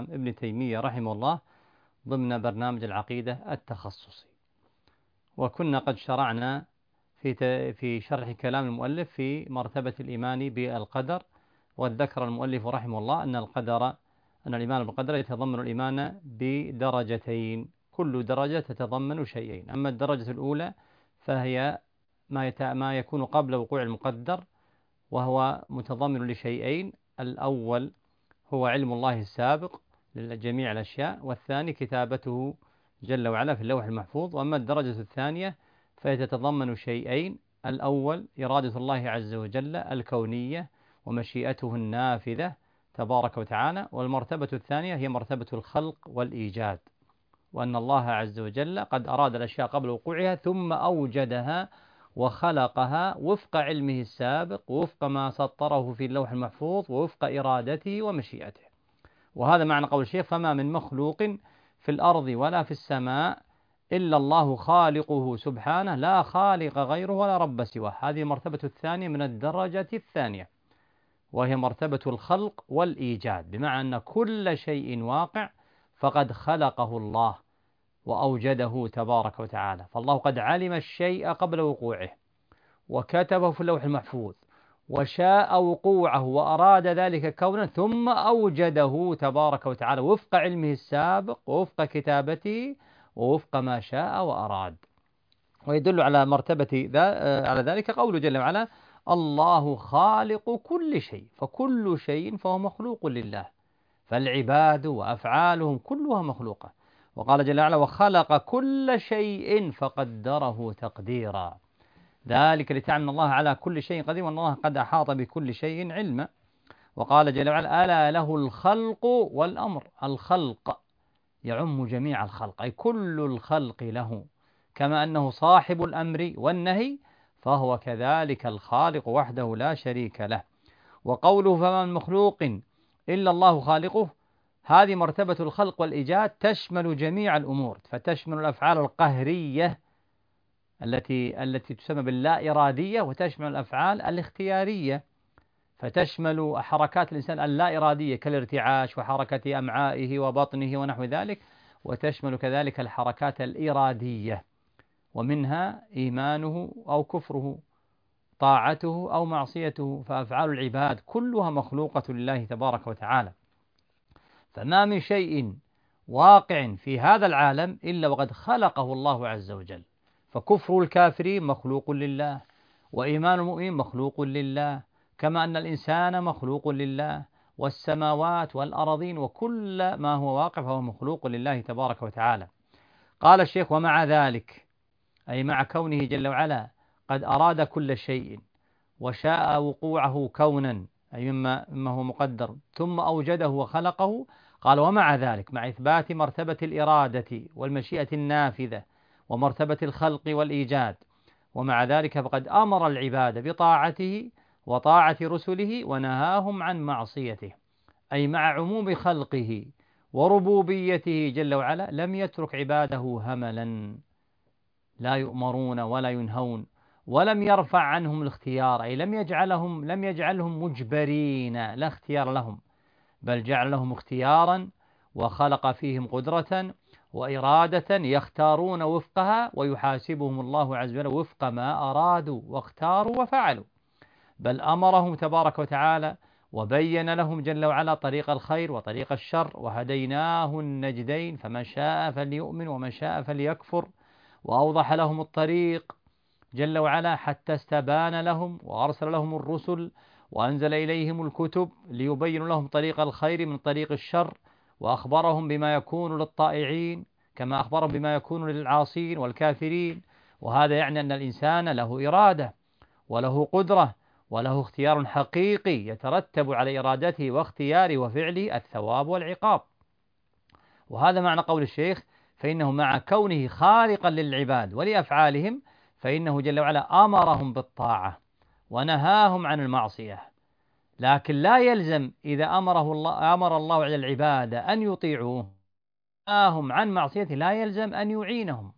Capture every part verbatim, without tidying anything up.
ابن تيمية رحمه الله ضمن برنامج العقيدة التخصصي. وكنا قد شرعنا في في شرح كلام المؤلف في مرتبة الإيمان بالقدر، وذكر المؤلف رحمه الله أن القدر أن الإيمان بالقدر يتضمن الإيمان بدرجتين، كل درجة تتضمن شيئين. أما الدرجة الأولى فهي ما ما يكون قبل وقوع المقدر، وهو متضمن لشيئين: الأول هو علم الله السابق لجميع الأشياء، والثاني كتابته جل وعلا في اللوح المحفوظ. وأما الدرجة الثانية فهي تتضمن شيئين: الأول إرادة الله عز وجل الكونية ومشيئته النافذة تبارك وتعالى، والمرتبة الثانية هي مرتبة الخلق والإيجاد، وأن الله عز وجل قد أراد الأشياء قبل وقوعها ثم أوجدها وخلقها وفق علمه السابق ووفق ما سطره في اللوح المحفوظ ووفق إرادته ومشيئته. وهذا معنى قول الشيخ: فما من مخلوق في الأرض ولا في السماء إلا الله خالقه سبحانه، لا خالق غيره ولا رب سواه. هذه المرتبة الثانية من الدرجة الثانية، وهي مرتبة الخلق والإيجاد، بمعنى أن كل شيء واقع فقد خلقه الله وأوجده تبارك وتعالى. فالله قد علم الشيء قبل وقوعه وكتبه في اللوح المحفوظ وشاء وقوعه وأراد ذلك كونا ثم أوجده تبارك وتعالى وفق علمه السابق ووفق كتابته ووفق ما شاء وأراد. ويدل على مرتبة على ذلك قوله جل وعلا: الله خالق كل شيء، فكل شيء فهو مخلوق لله، فالعباد وأفعالهم كلها مخلوقة. وقال جل وعلا: وخلق كل شيء فقدره تقديرا، ذلك لتعلم الله على كل شيء قدير وأن الله قد أحاط بكل شيء علما. وقال جل وعلا: ألا له الخلق والأمر. الخلق يعم جميع الخلق، أي كل الخلق له، كما أنه صاحب الأمر والنهي فهو كذلك الخالق وحده لا شريك له. وقوله: فما من مخلوق إلا الله خالقه، هذه مرتبة الخلق والإيجاد تشمل جميع الأمور، فتشمل الأفعال القهرية التي التي تسمى باللا إرادية، وتشمل الأفعال الاختيارية، فتشمل حركات الإنسان اللا إرادية كالارتعاش وحركة أمعائه وبطنه ونحو ذلك، وتشمل كذلك الحركات الإرادية، ومنها إيمانه أو كفره، طاعته أو معصيته. فأفعال العباد كلها مخلوقة لله تبارك وتعالى. فما من شيء واقع في هذا العالم إلا وقد خلقه الله عز وجل. فكفر الكافرين مخلوق لله، وإيمان المؤمن مخلوق لله، كما أن الإنسان مخلوق لله، والسماوات والأراضين وكل ما هو واقع فهو مخلوق لله تبارك وتعالى. قال الشيخ: ومع ذلك، أي مع كونه جل وعلا قد أراد كل شيء وشاء وقوعه كونا، أي مما, مما هو مقدر، ثم أوجده وخلقه. قال: ومع ذلك، مع إثبات مرتبة الإرادة والمشيئة النافذة ومرتبة الخلق والإيجاد، ومع ذلك فقد أمر العباد بطاعته وطاعة رسله ونهاهم عن معصيته. أي مع عموم خلقه وربوبيته جل وعلا لم يترك عباده هملا، لا يؤمرون ولا ينهون، ولم يرفع عنهم الاختيار، أي لم يجعلهم لم يجعلهم مجبرين لا اختيار لهم، بل جعل لهم اختيارا وخلق فيهم قدرة وإرادة يختارون وفقها، ويحاسبهم الله عز وجل وفق ما أرادوا واختاروا وفعلوا. بل أمرهم تبارك وتعالى وبين لهم جل وعلا طريق الخير وطريق الشر، وهديناه النجدين، فمن شاء فليؤمن ومن شاء فليكفر. وأوضح لهم الطريق جل وعلا حتى استبان لهم، وأرسل لهم الرسل وأنزل إليهم الكتب ليبين لهم طريق الخير من طريق الشر، وأخبرهم بما يكون للطائعين كما أخبرهم بما يكون للعاصين والكافرين. وهذا يعني أن الإنسان له إرادة وله قدرة وله اختيار حقيقي يترتب على إرادته واختياره وفعله الثواب والعقاب. وهذا معنى قول الشيخ: فإنه مع كونه خالقا للعباد ولأفعالهم فإنه جل وعلا أمرهم بالطاعة ونهاهم عن المعصية، لكن لا يلزم إذا أمره الله أمر الله على العباد أن يطيعوه نهاهم عن معصيته لا يلزم أن يعينهم،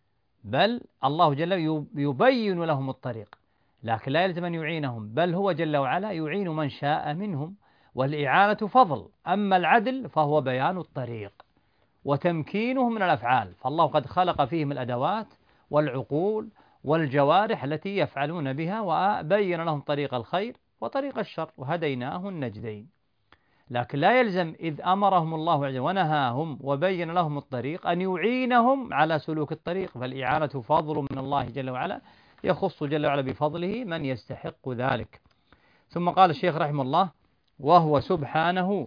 بل الله جل يبين لهم الطريق، لكن لا يلزم أن يعينهم، بل هو جل وعلا يعين من شاء منهم والإعانة فضل، أما العدل فهو بيان الطريق وتمكينه من الأفعال، فالله قد خلق فيهم الأدوات والعقول والجوارح التي يفعلون بها، وبين لهم طريق الخير وطريق الشر، وهديناه النجدين. لكن لا يلزم إذ أمرهم الله عز وجل ونهاهم وبين لهم الطريق أن يعينهم على سلوك الطريق، فالإعانة فضل من الله جل وعلا يخص جل وعلا بفضله من يستحق ذلك. ثم قال الشيخ رحمه الله: وهو سبحانه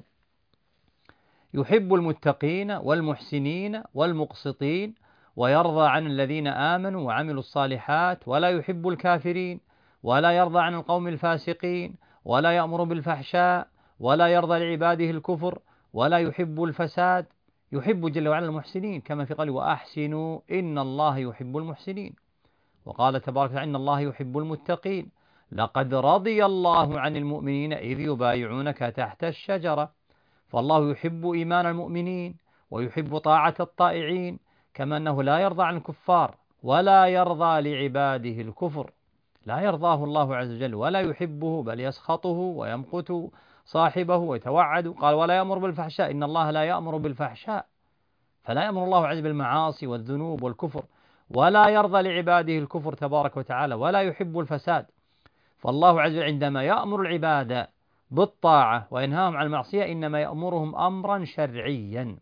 يحب المتقين والمحسنين والمقسطين، ويرضى عن الذين آمنوا وعملوا الصالحات، ولا يحب الكافرين، ولا يرضى عن القوم الفاسقين، ولا يأمر بالفحشاء، ولا يرضى لعباده الكفر، ولا يحب الفساد. يحب جل وعلا المحسنين كما في قوله: وأحسنوا إن الله يحب المحسنين. وقال تبارك وتعالى: إن الله يحب المتقين، لقد رضي الله عن المؤمنين إذ يبايعونك تحت الشجرة. فالله يحب إيمان المؤمنين ويحب طاعة الطائعين، كما أنه لا يرضى عن الكفار ولا يرضى لعباده الكفر، لا يرضاه الله عز وجل ولا يحبه، بل يسخطه ويمقت صاحبه ويتوعد. قال: ولا يأمر بالفحشاء، إن الله لا يأمر بالفحشاء، فلا يأمر الله عز وجل بالمعاصي والذنوب والكفر، ولا يرضى لعباده الكفر تبارك وتعالى، ولا يحب الفساد. فالله عز وجل عندما يأمر العباد بالطاعة وينهاهم عن المعصية إنما يأمرهم أمرا شرعيا،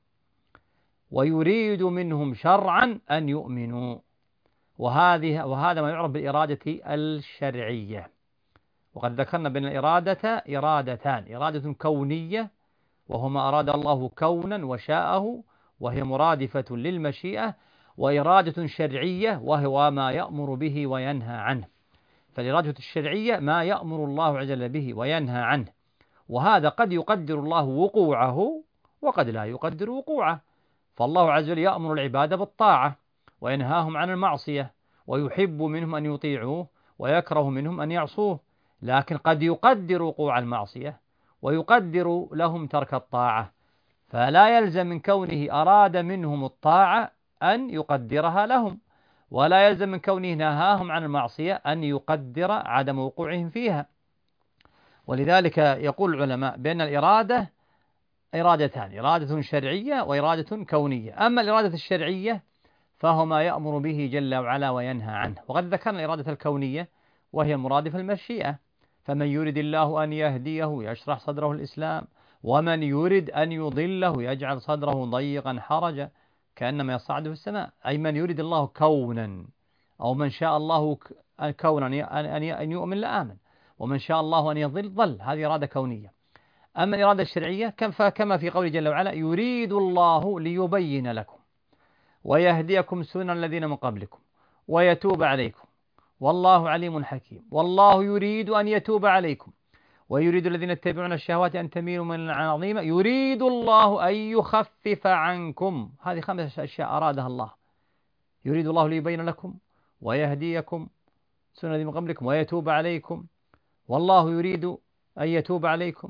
ويريد منهم شرعا أن يؤمنوا، وهذه وهذا ما يعرف بالإرادة الشرعية. وقد ذكرنا بأن الإرادة إرادتان: إرادة كونية وهو ما أراد الله كونا وشاءه وهي مرادفة للمشيئة، وإرادة شرعية وهو ما يأمر به وينهى عنه. فالإرادة الشرعية ما يأمر الله عز وجل به وينهى عنه، وهذا قد يقدر الله وقوعه وقد لا يقدر وقوعه. فالله عز وجل يأمر العباد بالطاعة وينهاهم عن المعصية، ويحب منهم أن يطيعوه ويكره منهم أن يعصوه، لكن قد يقدر وقوع المعصية ويقدر لهم ترك الطاعة، فلا يلزم من كونه أراد منهم الطاعة أن يقدرها لهم، ولا يلزم من كونه نهاهم عن المعصية أن يقدر عدم وقوعهم فيها. ولذلك يقول العلماء بأن الإرادة إرادتان: إرادة شرعية وإرادة كونية. أما الإرادة الشرعية فهو ما يأمر به جل وعلا وينهى عنه، وقد ذكرنا الإرادة الكونية وهي المرادفة المشيئة: فمن يرد الله أن يهديه يشرح صدره الإسلام، ومن يرد أن يضله يجعل صدره ضيقا حرجا كأنما يصعد في السماء. أي من يريد الله كونا، أو من شاء الله كونا أن يؤمن لآمن، ومن شاء الله أن يضل ضل. هذه إرادة كونية. أما الإرادة الشرعية كما في قوله جل وعلا: يريد الله ليبين لكم ويهديكم سنن الذين من قبلكم ويتوب عليكم والله عليم حكيم. والله يريد أن يتوب عليكم ويريد الذين يتبعون الشهوات أن تميلوا ميلا عظيما يريد الله أن يخفف عنكم. هذه خمسة أشياء أرادها الله: يريد الله ليبين لكم ويهديكم سنن الذين من قبلكم ويتوب عليكم، والله يريد أن يتوب عليكم.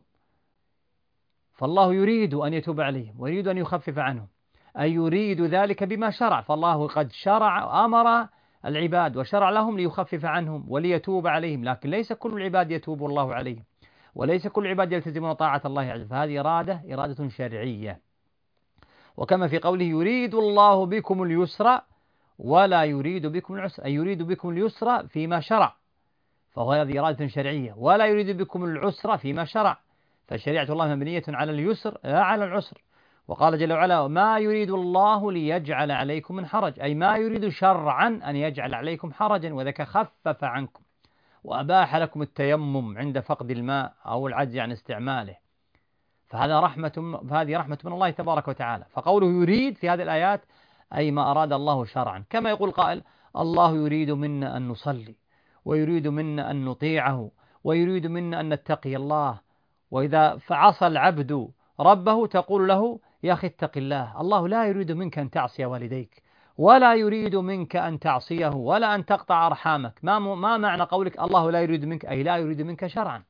فالله يريد أن يتوب عليهم ويريد أن يخفف عنهم، أي يريد ذلك بما شرع. فالله قد شرع أمر العباد وشرع لهم ليخفف عنهم وليتوب عليهم، لكن ليس كل العباد يتوب الله عليهم، وليس كل العباد يلتزمون طاعة الله عز وجل، فهذه إرادة إرادة شرعية. وكما في قوله: يريد الله بكم اليسر ولا يريد بكم العسر، أي يريد بكم اليسر فيما شرع، فهو هذه إرادة شرعية، ولا يريد بكم العسر فيما شرع، فشريعة الله مبنية على اليسر لا على العسر. وقال جل وعلا: ما يريد الله ليجعل عليكم من حرج، أي ما يريد شرعا أن يجعل عليكم حرجا، وذاك خفف عنكم وأباح لكم التيمم عند فقد الماء أو العجز عن استعماله. فهذا رحمة فهذه رحمة من الله تبارك وتعالى. فقوله يريد في هذه الآيات أي ما أراد الله شرعا، كما يقول قائل: الله يريد منا أن نصلي، ويريد منا أن نطيعه، ويريد منا أن نتقي الله. وإذا فعصى العبد ربه تقول له: يا أخي اتق الله، الله لا يريد منك أن تعصي والديك، ولا يريد منك أن تعصيه، ولا أن تقطع أرحامك. ما, ما معنى قولك الله لا يريد منك؟ أي لا يريد منك شرعا،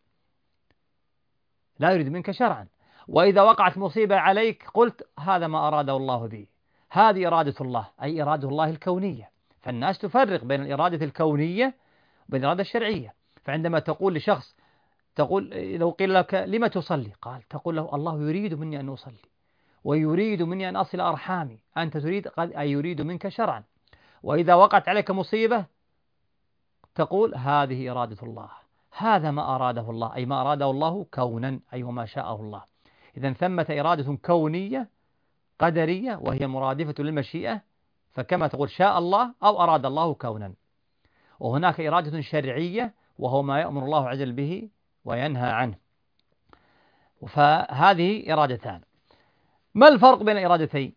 لا يريد منك شرعا. وإذا وقعت مصيبة عليك قلت: هذا ما أراده الله به، هذه إرادة الله، أي إرادة الله الكونية. فالناس تفرق بين الإرادة الكونية وبين الإرادة الشرعية. فعندما تقول لشخص تقول لو قيل لك لما تصلي؟ قال تقول له الله يريد مني أن أصلي ويريد مني أن أصل أرحامي، أنت تريد قد أي يريد منك شرعا. وإذا وقعت عليك مصيبة تقول هذه إرادة الله، هذا ما أراده الله، أي ما أراده الله كونا، أي وما شاءه الله. إذا ثمة إرادة كونية قدرية وهي مرادفة للمشيئة، فكما تقول شاء الله أو أراد الله كونا. وهناك إرادة شرعية وهو ما يأمر الله عز وجل به وينهى عنه. فهذه إرادتان. ما الفرق بين الإرادتين؟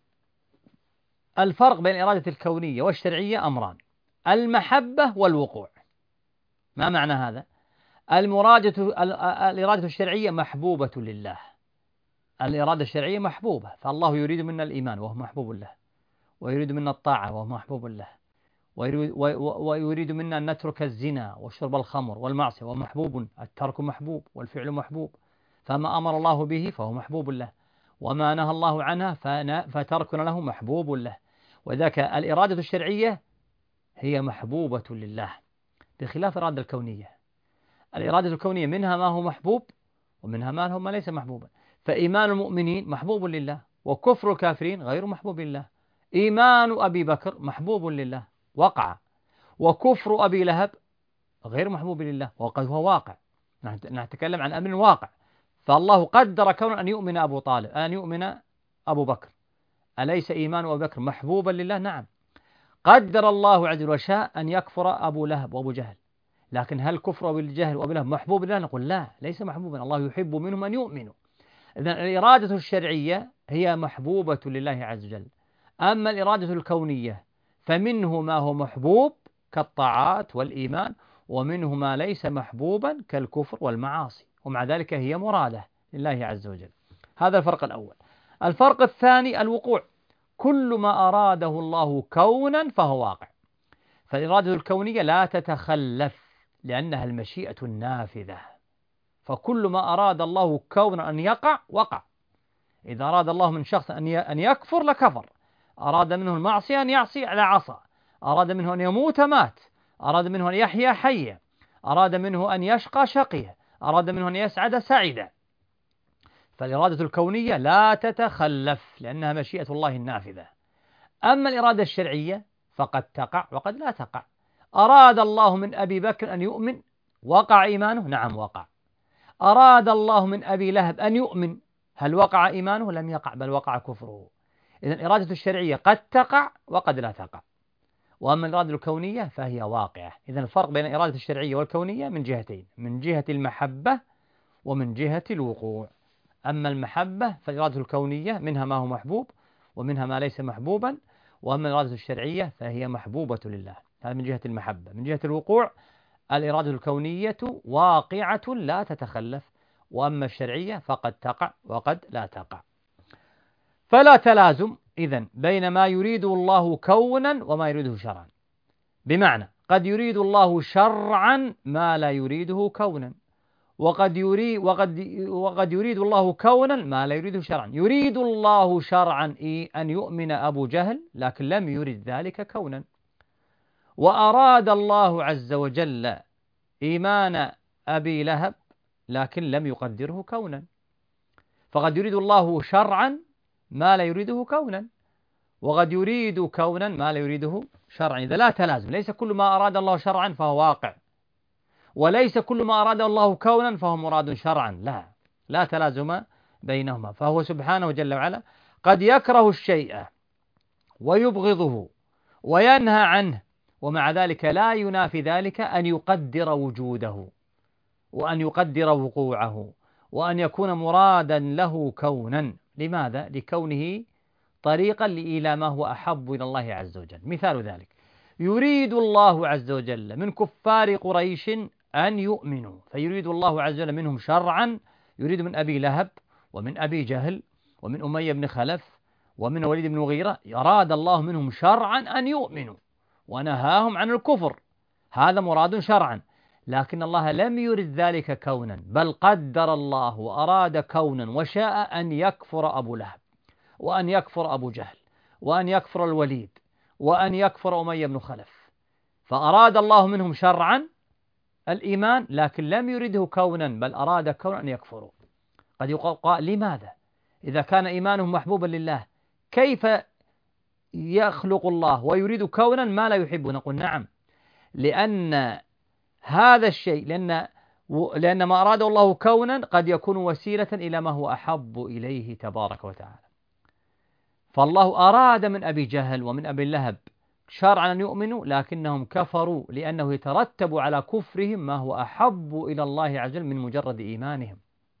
الفرق بين الإرادة الكونية والشرعية أمران: المحبة والوقوع. ما معنى هذا؟ المرادة الإرادة الشرعية محبوبة لله، الإرادة الشرعية محبوبة، فالله يريد منا الإيمان وهو محبوب له، ويريد منا الطاعة وهو محبوب له، ويريد منا أن نترك الزنا وشرب الخمر والمعصية وهو محبوب، الترك محبوب والفعل محبوب، فما أمر الله به فهو محبوب له، وما نهى الله عنه فتركنا له محبوب له. وذاك الإرادة الشرعية هي محبوبة لله بخلاف الإرادة الكونية. الإرادة الكونية منها ما هو محبوب ومنها ما هو ما ليس محبوبا. فإيمان المؤمنين محبوب لله، وكفر الكافرين غير محبوب لله. إيمان أبي بكر محبوب لله وقع، وكفر أبي لهب غير محبوب لله وقد هو واقع. نتكلم عن أمر واقع. فالله قدر كون أن يؤمن أبو طالب، أن يؤمن أبو بكر، أليس إيمان أبو بكر محبوبا لله؟ نعم. قدر الله عز وجل وشاء أن يكفر أبو لهب وأبو جهل، لكن هل كفر أبو الجهل وأبو لهب محبوب لله؟ نقول لا، ليس محبوبا، الله يحب منهم أن يؤمنوا. إذن الإرادة الشرعية هي محبوبة لله عز وجل. أما الإرادة الكونية فمنه ما هو محبوب كالطاعات والإيمان، ومنه ما ليس محبوبا كالكفر والمعاصي، ومع ذلك هي مرادة لله عز وجل. هذا الفرق الأول. الفرق الثاني الوقوع. كل ما أراده الله كونا فهو واقع. فالإرادة الكونية لا تتخلف لأنها المشيئة النافذة، فكل ما أراد الله كونا أن يقع وقع. إذا أراد الله من شخص أن يكفر لكفر، أراد منه المعصية أن يعصي على عصى، أراد منه أن يموت مات، أراد منه أن يحيا حيا، أراد منه أن يشقى شقيا، أراد منه أن يسعد سعيدا. فالإرادة الكونية لا تتخلف لأنها مشيئة الله النافذة. أما الإرادة الشرعية فقد تقع وقد لا تقع. أراد الله من أبي بكر أن يؤمن، وقع إيمانه؟ نعم وقع. أراد الله من أبي لهب أن يؤمن، هل وقع إيمانه؟ لم يقع، بل وقع كفره. إذن الإرادة الشرعية قد تقع وقد لا تقع. وأما الإرادة الكونية فهي واقعة. إذن الفرق بين الإرادة الشرعية والكونية من جهتين: من جهة المحبة ومن جهة الوقوع. أما المحبة فالإرادة الكونية منها ما هو محبوب ومنها ما ليس محبوبا، وأما الإرادة الشرعية فهي محبوبة لله. هذا من جهة المحبة. من جهة الوقوع الإرادة الكونية واقعة لا تتخلف، وأما الشرعية فقد تقع وقد لا تقع. فلا تلازم إذن بين ما يريده الله كونا وما يريده شرعا. بمعنى قد يريد الله شرعا ما لا يريده كونا، وقد يريد وقد وقد يريد الله كونا ما لا يريده شرعا. يريد الله شرعا إيه أن يؤمن أبو جهل، لكن لم يرد ذلك كونا. وأراد الله عز وجل إيمان أبي لهب لكن لم يقدره كونا. فقد يريد الله شرعا ما لا يريده كونا، وقد يريد كونا ما لا يريده شرعا. إذا لا تلازم، ليس كل ما أراد الله شرعا فهو واقع، وليس كل ما أراد الله كونا فهو مراد شرعا. لا لا تلازم بينهما. فهو سبحانه جل وعلا قد يكره الشيء ويبغضه وينهى عنه، ومع ذلك لا ينافي ذلك أن يقدر وجوده وأن يقدر وقوعه وأن يكون مرادا له كونا. لماذا؟ لكونه طريقا إلى ما هو أحب إلى الله عز وجل. مثال ذلك: يريد الله عز وجل من كفار قريش أن يؤمنوا، فيريد الله عز وجل منهم شرعا. يريد من أبي لهب ومن أبي جهل ومن أمية بن خلف ومن وليد بن مغيرة، أراد الله منهم شرعا أن يؤمنوا ونهاهم عن الكفر، هذا مراد شرعا. لكن الله لم يرد ذلك كونا، بل قدر الله وأراد كونا وشاء أن يكفر أبو لهب وأن يكفر أبو جهل وأن يكفر الوليد وأن يكفر أمية بن خلف. فأراد الله منهم شرعا الإيمان لكن لم يرده كونا بل أراد كونا أن يكفروا. قد يقال لماذا إذا كان إيمانهم محبوبا لله كيف يخلق الله ويريد كونا ما لا يحبه؟ نقول نعم، لأن هذا الشيء لأن لأن ما أراده الله كونا قد يكون وسيلة إلى ما هو أحب إليه تبارك وتعالى. فالله أراد من أبي جهل ومن أبي لهب شرعا أن يؤمنوا لكنهم كفروا لأنه يترتب على كفرهم ما هو أحب إلى الله عز وجل من مجرد إيمانهم.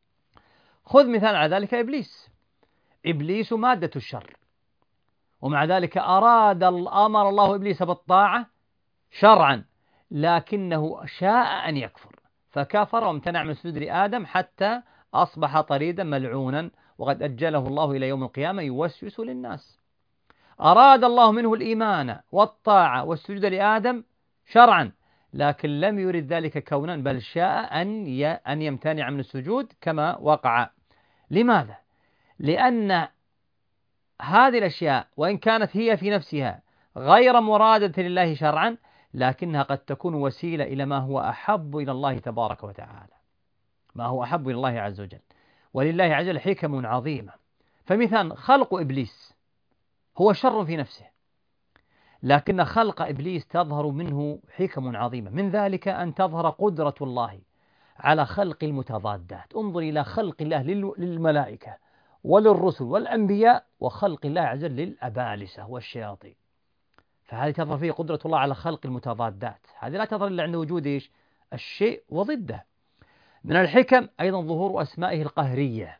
خذ مثال على ذلك إبليس. إبليس مادة الشر، ومع ذلك أراد أمر الله إبليس بالطاعة شرعا لكنه شاء أن يكفر فكفر وامتنع من سجود لآدم حتى أصبح طريدا ملعونا وقد أجله الله إلى يوم القيامة يوسوس للناس. أراد الله منه الإيمان والطاعة والسجود لآدم شرعا لكن لم يرد ذلك كونا بل شاء أن أن يمتنع من السجود كما وقع. لماذا؟ لأن هذه الأشياء وإن كانت هي في نفسها غير مرادة لله شرعا لكنها قد تكون وسيلة إلى ما هو أحب إلى الله تبارك وتعالى، ما هو أحب إلى الله عز وجل، ولله عز وجل حكم عظيمة. فمثال خلق إبليس هو شر في نفسه لكن خلق إبليس تظهر منه حكم عظيمة، من ذلك أن تظهر قدرة الله على خلق المتضادات. انظر إلى خلق الله للملائكة وللرسل والأنبياء وخلق الله عز وجل للأبالسة والشياطين، فهذه تظهر فيه قدرة الله على خلق المتضادات. هذه لا تظهر إلا عند وجود إيش؟ الشيء وضده. من الحكم أيضا ظهور أسمائه القهرية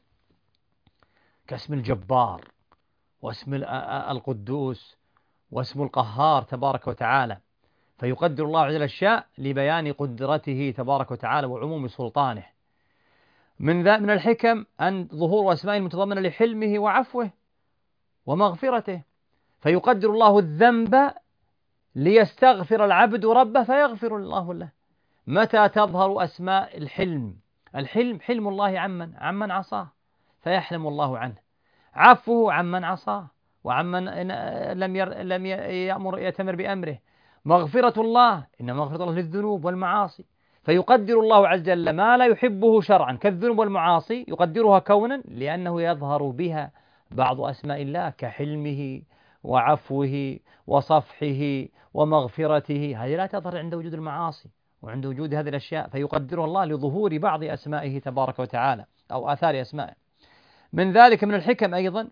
كاسم الجبار واسم القدوس واسم القهار تبارك وتعالى، فيقدر الله عز وجل الأشياء لبيان قدرته تبارك وتعالى وعموم سلطانه. من ذا من الحكم أن ظهور أسمائه المتضمنة لحلمه وعفوه ومغفرته، فيقدر الله الذنب ليستغفر العبد ربه فيغفر الله له. متى تظهر أسماء الحلم؟ الحلم حلم الله عمن عمن عصاه فيحلم الله عنه، عفوه عمن عصاه وعمن لم ير لم يأمر يتمر بأمره، مغفرة الله إنما مغفرة الله للذنوب والمعاصي، فيقدر الله عز وجل ما لا يحبه شرعا كالذنوب والمعاصي يقدرها كونا لأنه يظهر بها بعض أسماء الله كحلمه وعفوه وصفحه ومغفرته، هذه لا تظهر عند وجود المعاصي وعند وجود هذه الأشياء، فيقدرها الله لظهور بعض أسمائه تبارك وتعالى أو آثار أسمائه. من ذلك من الحكم أيضا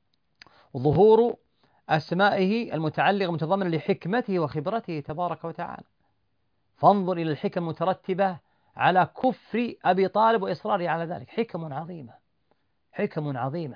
ظهور أسمائه المتعلقة متضمنة لحكمته وخبرته تبارك وتعالى. فانظر إلى الحكم المترتبة على كفر أبي طالب وإصراره على ذلك، حكم عظيمة حكم عظيمة.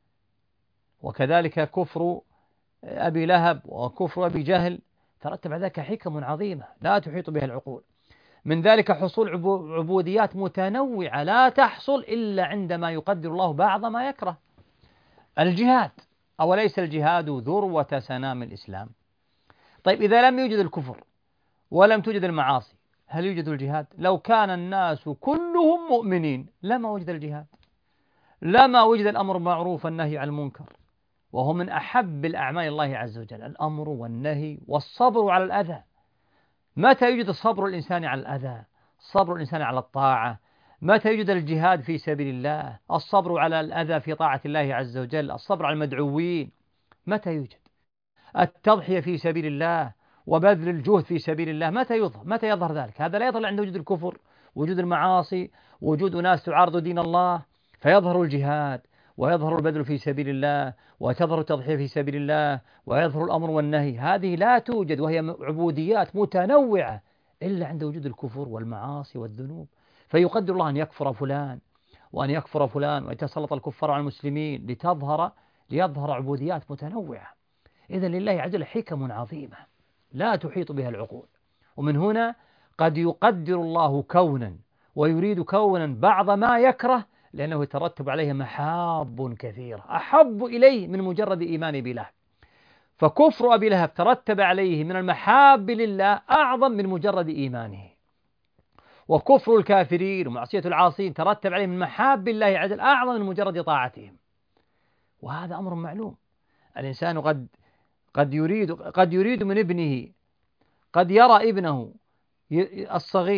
وكذلك كفر أبي لهب وكفر أبي جهل ترتب على ذلك حكم عظيمة لا تحيط بها العقول. من ذلك حصول عبوديات متنوعة لا تحصل إلا عندما يقدر الله بعض ما يكره. الجهاد، أوليس الجهاد ذروة سنام الإسلام؟ طيب إذا لم يوجد الكفر ولم توجد المعاصي هل يوجد الجهاد؟ لو كان الناس كلهم مؤمنين لما وجد الجهاد، لما وجد الأمر بالمعروف والنهي عن المنكر، وهو من أحب الأعمال الله عز وجل، الأمر والنهي والصبر على الأذى. متى يوجد صبر الإنسان على الأذى؟ صبر الإنسان على الطاعة. متى يوجد الجهاد في سبيل الله؟ الصبر على الأذى في طاعة الله عز وجل، الصبر على المدعوين. متى يوجد التضحية في سبيل الله وبذل الجهد في سبيل الله؟ متى يظهر؟ متى يظهر ذلك؟ هذا لا يظهر عند وجود الكفر، وجود المعاصي، وجود ناس تعارض دين الله، فيظهر الجهاد ويظهر البذل في سبيل الله وتظهر التضحية في سبيل الله ويظهر الأمر والنهي. هذه لا توجد وهي عبوديات متنوعة إلا عند وجود الكفر والمعاصي والذنوب، فيقدر الله أن يكفر فلان وأن يكفر فلان ويتسلط الكفار على المسلمين لتظهر ليظهر عبوديات متنوعة. إذن لله عز وجل حكم عظيمة لا تحيط بها العقول. ومن هنا قد يقدر الله كونا ويريد كونا بعض ما يكره لأنه يترتب عليه محاب كثيرة أحب إليه من مجرد إيمان بالله. فكفر أبي لهب ترتب عليه من المحاب لله أعظم من مجرد إيمانه، وكفر الكافرين ومعصية العاصين ترتب عليه من محاب الله عز وجل أعظم من مجرد طاعتهم. وهذا أمر معلوم. الإنسان قد قد يريد قد يريد من ابنه، قد يرى ابنه الصغير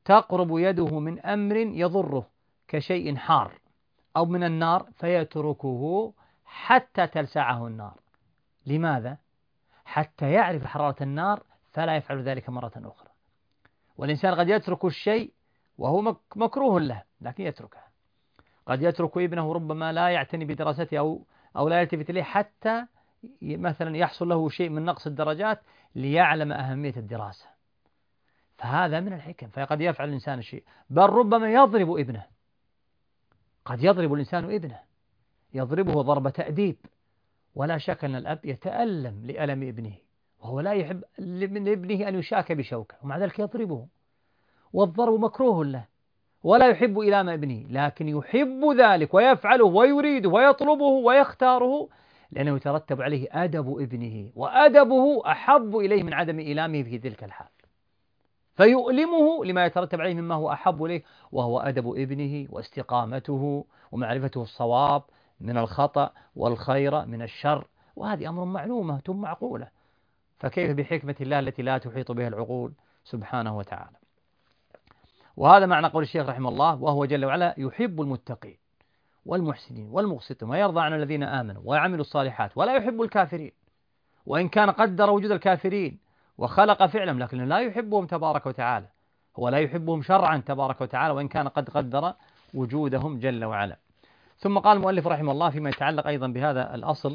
تقرب يده من أمر يضره كشيء حار أو من النار فيتركه حتى تلسعه النار. لماذا؟ حتى يعرف حرارة النار فلا يفعل ذلك مرة أخرى. والإنسان قد يترك الشيء وهو مكروه له لكن يتركه. قد يترك ابنه ربما لا يعتني بدراسته أو أو لا يلتفت إليه حتى مثلا يحصل له شيء من نقص الدرجات ليعلم أهمية الدراسة. فهذا من الحكم. فقد يفعل الإنسان الشيء، بل ربما يضرب ابنه. قد يضرب الإنسان ابنه، يضربه ضرب تأديب، ولا شك أن الأب يتألم لألم ابنه، وهو لا يحب من ابنه أن يشاك بشوكة، ومع ذلك يضربه، والضرب مكروه له، ولا يحب إلام ابنه، لكن يحب ذلك ويفعله ويريده ويطلبه ويختاره لأنه يترتب عليه أدب ابنه، وأدبه أحب إليه من عدم إلامه في تلك الحال، فيؤلمه لما يترتب عليه مما هو أحب إليه، وهو أدب ابنه واستقامته ومعرفته الصواب من الخطأ والخير من الشر. وهذه أمر معلومة ثم معقولة، فكيف بحكمة الله التي لا تحيط بها العقول سبحانه وتعالى. وهذا معنى قول الشيخ رحمه الله: وهو جل وعلا يحب المتقين والمحسنين والمقسطين ويرضى عن الذين آمنوا ويعملوا الصالحات ولا يحب الكافرين، وإن كان قدر وجود الكافرين وخلق فعلهم لكنه لا يحبهم تبارك وتعالى، هو لا يحبهم شرعا تبارك وتعالى وإن كان قد قدر وجودهم جل وعلا. ثم قال المؤلف رحمه الله فيما يتعلق أيضا بهذا الأصل،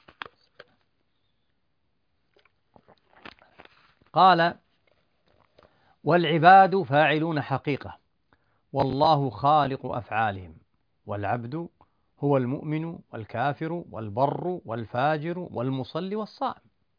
قال: والعباد فاعلون حقيقة والله خالق أفعالهم، والعبد هو المؤمن والكافر والبر والفاجر والمصلي والصائم.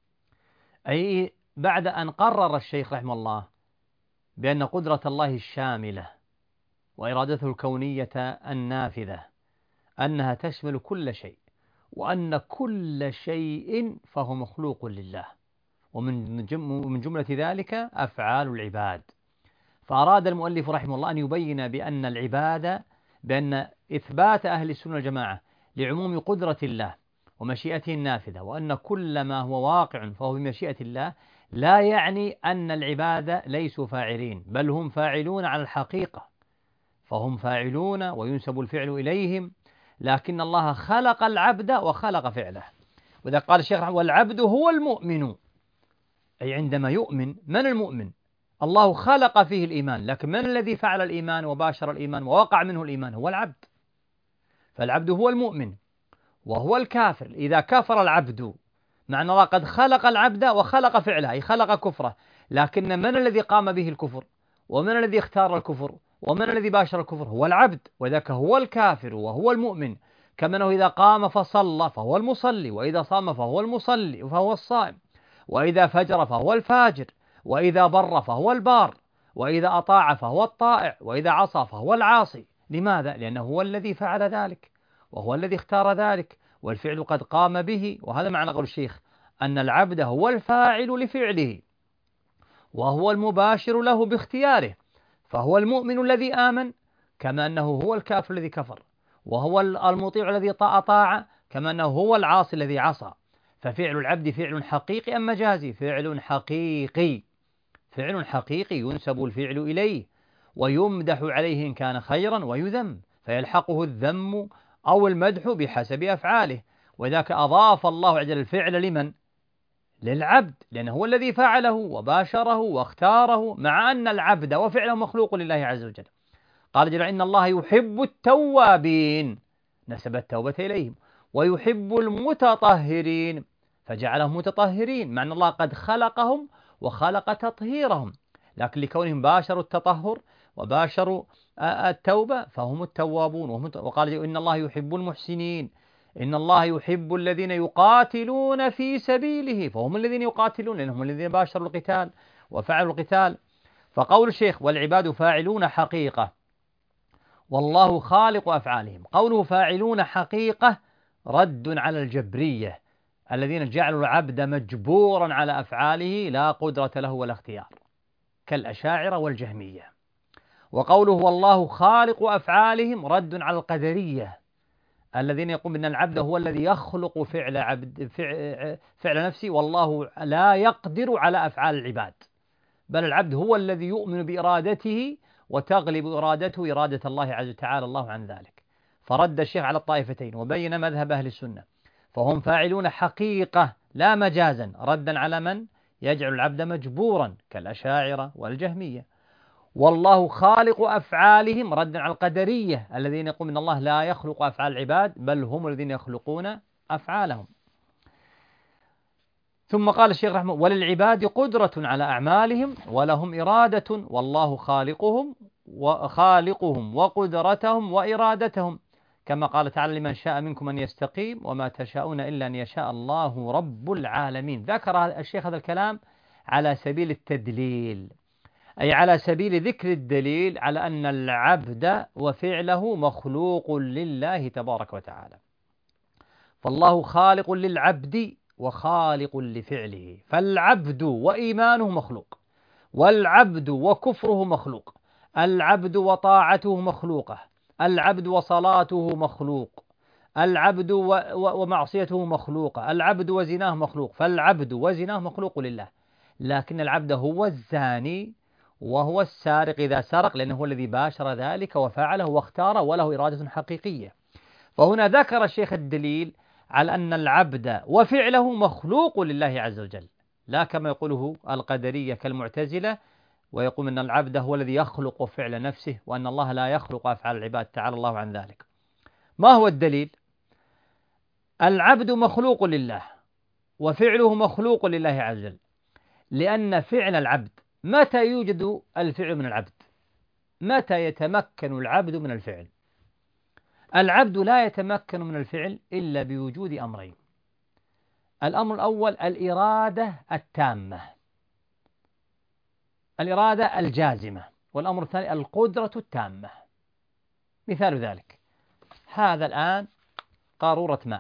أي بعد أن قرر الشيخ رحمه الله بأن قدرة الله الشاملة وإرادته الكونية النافذة أنها تشمل كل شيء، وأن كل شيء فهو مخلوق لله، ومن جملة ذلك أفعال العباد. فأراد المؤلف رحمه الله أن يبين بأن العبادة، بأن إثبات أهل السنة والجماعة لعموم قدرة الله ومشيئته النافذة، وأن كل ما هو واقع فهو بمشيئة الله، لا يعني أن العباد ليسوا فاعلين، بل هم فاعلون على الحقيقة، فهم فاعلون وينسب الفعل إليهم، لكن الله خلق العبد وخلق فعله. وإذا قال الشيخ: والعبد هو المؤمن، أي عندما يؤمن، من المؤمن؟ الله خلق فيه الإيمان، لكن من الذي فعل الإيمان وباشر الإيمان ووقع منه الإيمان؟ هو العبد. فالعبد هو المؤمن وهو الكافر. إذا كفر العبد معنى الله قد خلق العبد وخلق فعله، أي خلق كفره، لكن من الذي قام به الكفر؟ ومن الذي اختار الكفر؟ ومن الذي باشر الكفر؟ هو العبد، وذاك هو الكافر وهو المؤمن. كما أنه إذا قام فصلى فهو المصلي، وإذا صام فهو المصلي فهو الصائم، وإذا فجر فهو الفاجر، وإذا بر فهو البار، وإذا أطاع فهو الطائع، وإذا عصى فهو العاصي. لماذا؟ لأنه هو الذي فعل ذلك وهو الذي اختار ذلك، والفعل قد قام به. وهذا معنى قول الشيخ أن العبد هو الفاعل لفعله وهو المباشر له باختياره، فهو المؤمن الذي آمن كما أنه هو الكافر الذي كفر، وهو المطيع الذي أطاع كما أنه هو العاصي الذي عصى. ففعل العبد فعل حقيقي أم مجازي؟ فعل حقيقي، فعل حقيقي ينسب الفعل إليه ويمدح عليه إن كان خيرا ويذم، فيلحقه الذم أو المدح بحسب أفعاله. وذاك أضاف الله عز وجل الفعل لمن؟ للعبد، لأنه هو الذي فعله وباشره واختاره، مع أن العبد وفعله مخلوق لله عز وجل. قال جل: إن الله يحب التوابين، نسب التوبة إليهم، ويحب المتطهرين فجعلهم متطهرين، مع أن الله قد خلقهم وخلق تطهيرهم، لكن لكونهم باشروا التطهر وباشروا التوبة فهم التوابون. وقال إن الله يحب المحسنين، إن الله يحب الذين يقاتلون في سبيله، فهم الذين يقاتلون لأنهم الذين باشروا القتال وفعلوا القتال. فقول الشيخ: والعباد فاعلون حقيقة والله خالق أفعالهم، قوله فاعلون حقيقة رد على الجبرية الذين جعلوا العبد مجبورا على أفعاله لا قدرة له ولا اختيار، كالأشاعرة والجهمية. وقوله والله خالق أفعالهم رد على القدرية الذين يقولون أن العبد هو الذي يخلق فعل عبد فعل, فعل نفسه، والله لا يقدر على أفعال العباد، بل العبد هو الذي يؤمن بإرادته وتغلب إرادته إرادة الله عز وجل، تعالى الله عن ذلك. فرد الشيخ على الطائفتين وبين مذهب أهل السنة، فهم فاعلون حقيقة لا مجازا، ردا على من يجعل العبد مجبورا كالأشاعرة والجهمية. والله خالق أفعالهم، ردا على القدرية الذين يقولون إن الله لا يخلق أفعال العباد بل هم الذين يخلقون أفعالهم. ثم قال الشيخ رحمه: وللعباد قدرة على أعمالهم ولهم إرادة، والله خالقهم وخالقهم وقدرتهم وإرادتهم، كما قال تعالى: لمن شاء منكم أن يستقيم وما تشاءون إلا أن يشاء الله رب العالمين. ذكر الشيخ هذا الكلام على سبيل التدليل، أي على سبيل ذكر الدليل على أن العبد وفعله مخلوق لله تبارك وتعالى. فالله خالق للعبد وخالق لفعله، فالعبد وإيمانه مخلوق، والعبد وكفره مخلوق، العبد وطاعته مخلوقة، العبد وصلاته مخلوق، العبد ومعصيته مخلوقة، العبد وزناه مخلوق، فالعبد وزناه مخلوق لله. لكن العبد هو الزاني وهو السارق إذا سرق، لأنه هو الذي باشر ذلك وفعله واختاره وله إرادة حقيقية. فهنا ذكر الشيخ الدليل على أن العبد وفعله مخلوق لله عز وجل، لا كما يقوله القدرية كالمعتزلة، ويقول أن العبد هو الذي يخلق فعل نفسه وأن الله لا يخلق أفعال العباد، تعالى الله عن ذلك. ما هو الدليل؟ العبد مخلوق لله وفعله مخلوق لله عز وجل، لأن فعل العبد، متى يوجد الفعل من العبد؟ متى يتمكن العبد من الفعل؟ العبد لا يتمكن من الفعل إلا بوجود أمرين: الأمر الأول الإرادة التامة، الإرادة الجازمة، والأمر الثاني القدرة التامة. مثال ذلك: هذا الآن قارورة ماء،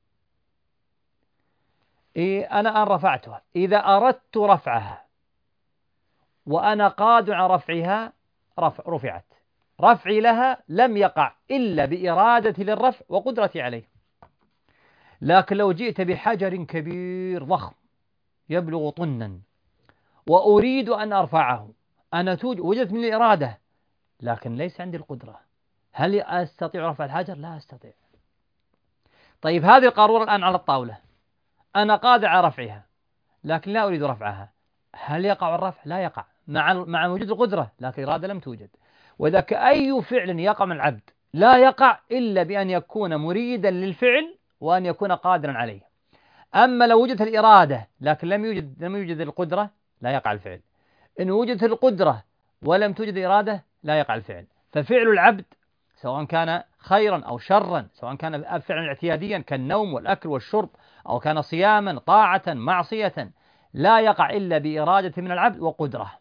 إيه أنا الآن رفعتها، إذا أردت رفعها وأنا قادر على رفعها رفع رفعت. رفعي لها لم يقع إلا بإرادتي للرفع وقدرتي عليه. لكن لو جئت بحجر كبير ضخم يبلغ طنا وأريد أن أرفعه، أنا وجدت من الإرادة لكن ليس عندي القدرة، هل أستطيع رفع الحجر؟ لا أستطيع. طيب هذه القارورة الآن على الطاولة، أنا قادر على رفعها لكن لا أريد رفعها، هل يقع الرفع؟ لا يقع، مع مع وجود القدرة لكن الإرادة لم توجد. وذاك أي فعل يقع من العبد لا يقع إلا بأن يكون مريدا للفعل وأن يكون قادرا عليه. أما لو وجدت الإرادة لكن لم يوجد لم يوجد القدرة لا يقع الفعل. إن وجدت القدرة ولم توجد الإرادة لا يقع الفعل. ففعل العبد سواء كان خيرا أو شرا، سواء كان فعلا اعتياديا كالنوم والأكل والشرب، أو كان صياما طاعة معصية، لا يقع إلا بإرادة من العبد وقدرة.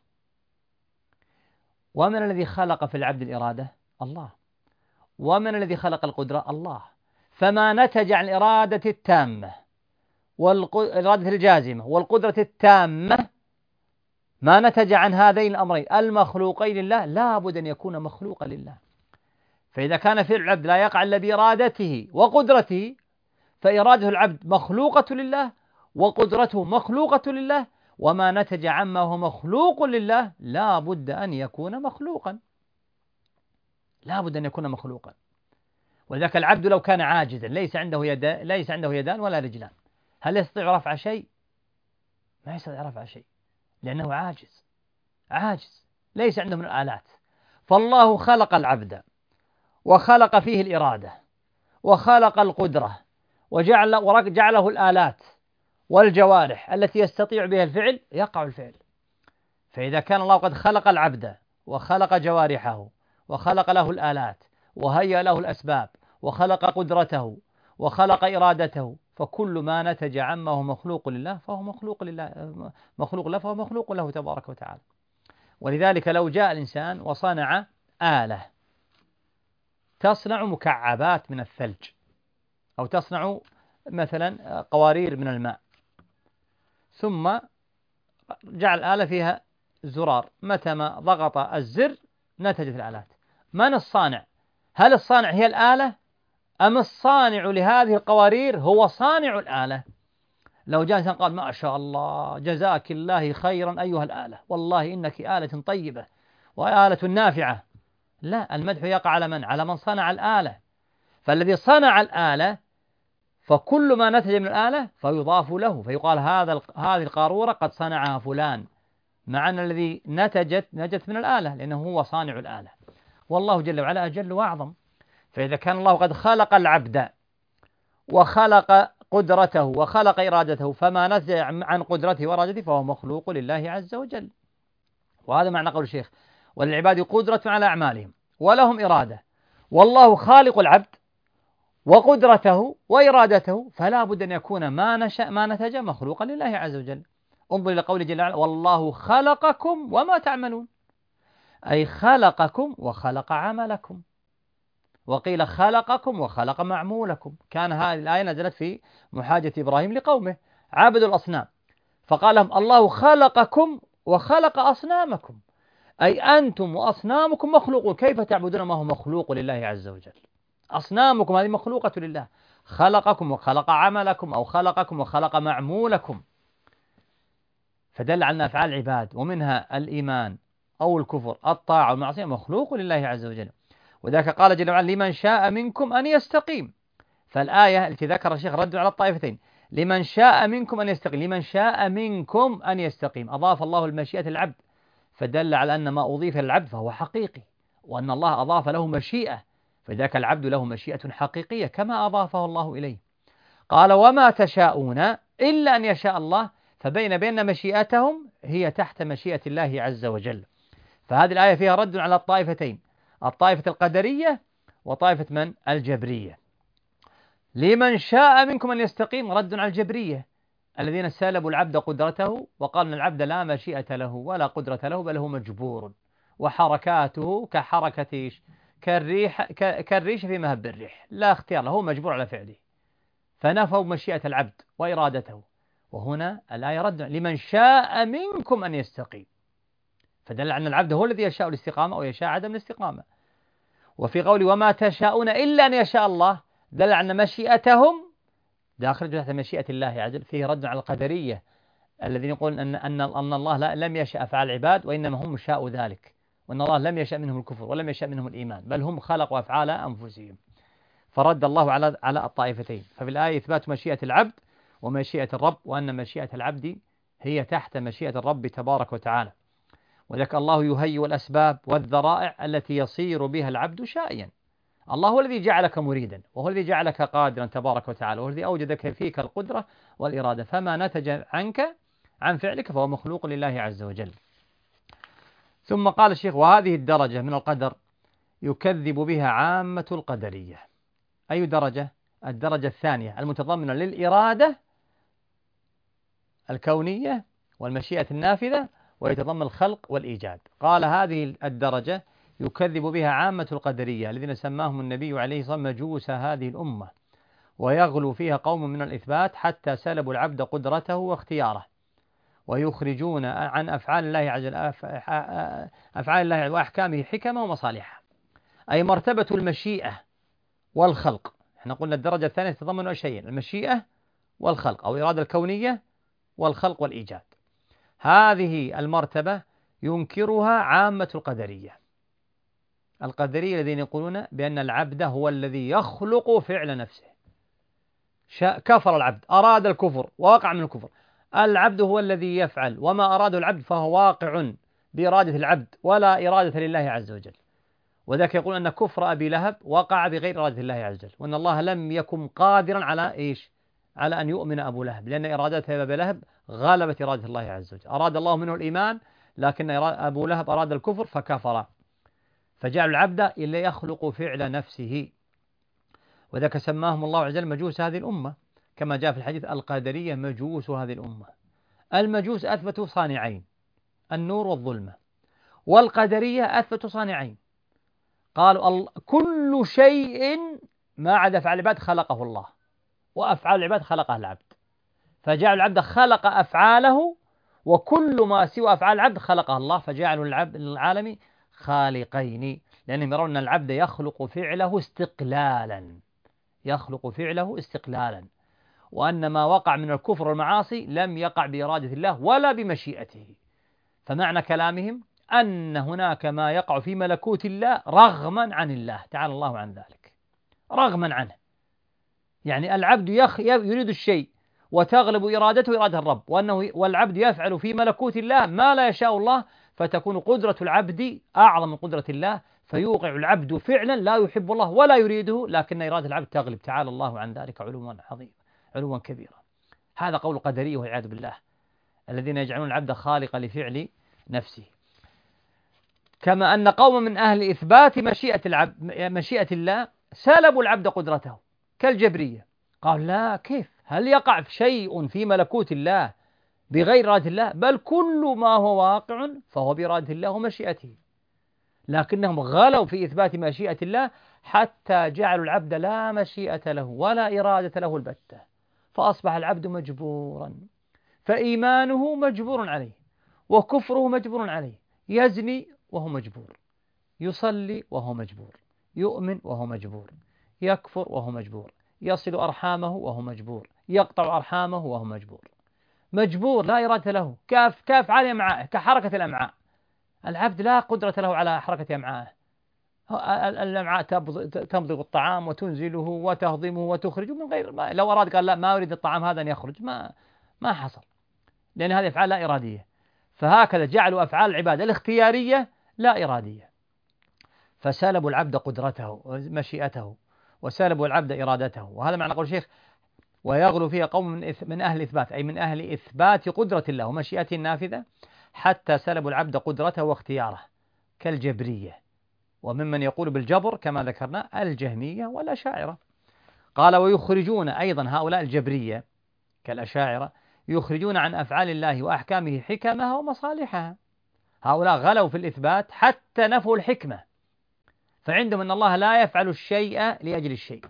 ومن الذي خلق في العبد الإرادة؟ الله. ومن الذي خلق القدرة؟ الله. فما نتج عن الإرادة التامة والإرادة الجازمة والقدرة التامة، ما نتج عن هذين الأمرين المخلوقين لله، لا بد أن يكون مخلوقا لله. فإذا كان فعل العبد لا يقع إلا بإرادته وقدرته، فإرادة العبد مخلوقة لله وقدرته مخلوقة لله، وما نتج عما هو مخلوق لله لا بد أن يكون مخلوقا، لا بد أن يكون مخلوقا. ولذلك العبد لو كان عاجزا ليس عنده يدان ليس عنده يدان ولا رجلان، هل يستطيع رفع شيء؟ ما يستطيع رفع شيء، لأنه عاجز عاجز ليس عنده من الآلات. فالله خلق العبد وخلق فيه الإرادة وخلق القدرة وجعل وجعله الآلات والجوارح التي يستطيع بها الفعل، يقع الفعل. فإذا كان الله قد خلق العبد وخلق جوارحه وخلق له الآلات وهيأ له الأسباب وخلق قدرته وخلق إرادته، فكل ما نتج عما هو مخلوق لله فهو مخلوق لله مخلوق له فهو مخلوق له تبارك وتعالى. ولذلك لو جاء الإنسان وصنع آلة تصنع مكعبات من الثلج، أو تصنع مثلا قوارير من الماء، ثم جعل الآلة فيها زرار، متى ما ضغط الزر نتجت الآلات، من الصانع؟ هل الصانع هي الآلة أم الصانع لهذه القوارير هو صانع الآلة؟ لو جاء إنسان قال ما شاء الله جزاك الله خيرا أيها الآلة، والله إنك آلة طيبة وآلة نافعة. لا، المدح يقع على من؟ على من صنع الآلة. فالذي صنع الآلة فكل ما نتج من الآلة فيضاف له، فيقال هذا هذه القارورة قد صنعها فلان، مع أن الذي نتجت نجت من الآلة لأنه هو صانع الآلة. والله جل وعلا أجل وأعظم. فإذا كان الله قد خلق العبد وخلق قدرته وخلق إرادته، فما نتج عن قدرته وإرادته فهو مخلوق لله عز وجل. وهذا معنى قول الشيخ: وللعباد قدرة على أعمالهم ولهم إرادة، والله خالق العبد وقدرته وإرادته، فلا بد أن يكون ما نشأ ما نتج مخلوقا لله عز وجل. انظر إلى قوله جل وعلا: والله خلقكم وما تعملون، أي خلقكم وخلق عملكم. وقيل خلقكم وخلق معمولكم. كان هذه الآية نزلت في محاجة إبراهيم لقومه عبدوا الأصنام، فقال لهم: الله خلقكم وخلق أصنامكم، أي أنتم وأصنامكم مخلوقون، كيف تعبدون ما هو مخلوق لله عز وجل؟ أصنامكم هذه مخلوقة لله، خلقكم وخلق عملكم أو خلقكم وخلق معمولكم. فدل على أن أفعال العباد ومنها الإيمان أو الكفر، الطاعة والمعصية، مخلوق لله عز وجل. وذلك قال جل وعلا: لمن شاء منكم أن يستقيم. فالآية التي ذكر الشيخ رد على الطائفتين: لمن شاء منكم أن يستقيم، لمن شاء منكم أن يستقيم، أضاف الله المشيئة للعبد، فدل على أن ما أضيف للعبد فهو حقيقي، وأن الله أضاف له مشيئة، فذاك العبد له مشيئة حقيقية كما أضافه الله إليه. قال: وما تشاءون إلا أن يشاء الله، فبين بين مشيئتهم هي تحت مشيئة الله عز وجل. فهذه الآية فيها رد على الطائفتين، الطائفة القدرية وطائفة من؟ الجبرية. لمن شاء منكم أن يستقيم رد على الجبرية الذين سلبوا العبد قدرته وقالوا أن العبد لا مشيئة له ولا قدرة له، بل هو مجبور، وحركاته كحركة كالريح كالريش في مهب الريح، لا اختيار له، هو مجبور على فعله، فنفوا مشيئة العبد وإرادته. وهنا الآية رد: لمن شاء منكم أن يستقيم، فدل على أن العبد هو الذي يشاء الاستقامة أو يشاء عدم الاستقامة. وفي قول: وما تشاءون إلا أن يشاء الله، دل على أن مشيئتهم داخل تحت مشيئة الله عز وجل. فيه رد على القدرية الذين يقولون أن أن أن الله لم يشاء أفعال العباد، وإنما هم شاءوا ذلك، وأن الله لم يشاء منهم الكفر ولم يشاء منهم الإيمان، بل هم خلقوا أفعال أنفسهم. فرد الله على على الطائفتين. ففي الآية إثبات مشيئة العبد ومشيئة الرب، وأن مشيئة العبد هي تحت مشيئة الرب تبارك وتعالى. وذلك الله يهيئ الأسباب والذرائع التي يصير بها العبد شائيا. الله هو الذي جعلك مريدا، وهو الذي جعلك قادرا تبارك وتعالى، وهو الذي أوجدك فيك القدرة والإرادة، فما نتج عنك عن فعلك فهو مخلوق لله عز وجل. ثم قال الشيخ: وهذه الدرجة من القدر يكذب بها عامة القدرية. أي درجة؟ الدرجة الثانية المتضمنة للإرادة الكونية والمشيئة النافذة، ويتضمن الخلق والإيجاد. قال: هذه الدرجة يكذب بها عامة القدرية الذين سماهم النبي عليه الصلاة والسلام مجوس هذه الأمة، ويغلو فيها قوم من الإثبات حتى سلبوا العبد قدرته واختياره، ويخرجون عن أفعال الله عز وجل أفعال الله وأحكامه حكمة ومصالحه، أي مرتبة المشيئة والخلق. احنا قلنا الدرجة الثانية تتضمن شيئين: المشيئة والخلق، أو الإرادة الكونية والخلق والإيجاد. هذه المرتبة ينكرها عامة القدرية. القدرية الذين يقولون بأن العبد هو الذي يخلق فعل نفسه. كفر العبد، أراد الكفر ووقع من الكفر، العبد هو الذي يفعل، وما أراده العبد فهو واقع بإرادة العبد ولا إرادة لله عز وجل. وذلك يقول أن كفر أبي لهب وقع بغير إرادة الله عز وجل، وأن الله لم يكن قادرا على إيش؟ على أن يؤمن أبو لهب، لأن إرادته أبي لهب غلبت إرادة الله عز وجل. أراد الله منه الإيمان، لكن أبو لهب أراد الكفر فكفر، فجعل العبد إلا يخلق فعل نفسه. وذلك سماهم الله عز وجل مجوس هذه الأمة، كما جاء في الحديث: القادرية مجوس هذه الأمة. المجوس أثبتوا صانعين، النور والظلمة، والقدرية أثبتوا صانعين، قالوا كل شيء ما عدا أفعال العباد خلقه الله، وأفعال العباد خلقها العبد، فجعل العبد خلق أفعاله، وكل ما سوى أفعال العبد خلقها الله، فجعلوا العبد العالم خالقين، لأنهم يرون أن العبد يخلق فعله استقلالا، يخلق فعله استقلالا، وأن ما وقع من الكفر والمعاصي لم يقع بإرادة الله ولا بمشيئته. فمعنى كلامهم أن هناك ما يقع في ملكوت الله رغما عن الله تعالى الله عن ذلك، رغما عنه. يعني العبد يخ يريد الشيء وتغلب إرادته إرادة الرب، وأنه والعبد يفعل في ملكوت الله ما لا يشاء الله، فتكون قدرة العبد أعظم من قدرة الله، فيوقع العبد فعلا لا يحب الله ولا يريده، لكن إرادة العبد تغلب تعالى الله عن ذلك علوا عظيما علوا كبيرا. هذا قول القدرية والعياذ بالله، الذين يجعلون العبد خالقا لفعل نفسه. كما أن قوم من أهل إثبات مشيئة العبد مشيئة الله سلبوا العبد قدرته كالجبرية، قال لا، كيف؟ هل يقع شيء في ملكوت الله بغير إرادة الله؟ بل كل ما هو واقع فهو بإرادة الله ومشيئته. لكنهم غلوا في إثبات مشيئة الله حتى جعلوا العبد لا مشيئة له ولا إرادة له البتة، فأصبح العبد مجبورا، فإيمانه مجبور عليه وكفره مجبور عليه، يزني وهو مجبور، يصلي وهو مجبور، يؤمن وهو مجبور، يكفر وهو مجبور، يصل أرحامه وهو مجبور، يقطع أرحامه وهو مجبور، مجبور لا إرادة له، كاف كاف على أمعائه كحركة الأمعاء. العبد لا قدرة له على حركة أمعائه، الأمعاء تمضغ الطعام وتنزله وتهضمه وتخرجه من غير ما، لو أراد قال لا ما أريد الطعام هذا أن يخرج، ما ما حصل، لأن هذه أفعال لا إرادية. فهكذا جعلوا أفعال العبادة الاختيارية لا إرادية، فسلبوا العبد قدرته ومشيئته وسلبوا العبد إرادته. وهذا معنى قول الشيخ ويغلو فيها قوم من, من أهل الإثبات، أي من أهل إثبات قدرة الله ومشيئته النافذة، حتى سلبوا العبد قدرته واختياره كالجبرية، وممن يقول بالجبر كما ذكرنا الجهمية والأشاعرة. قال ويخرجون أيضا هؤلاء الجبرية كالأشاعرة يخرجون عن أفعال الله وأحكامه حكمها ومصالحها. هؤلاء غلوا في الإثبات حتى نفوا الحكمة، فعندهم أن الله لا يفعل الشيء لأجل الشيء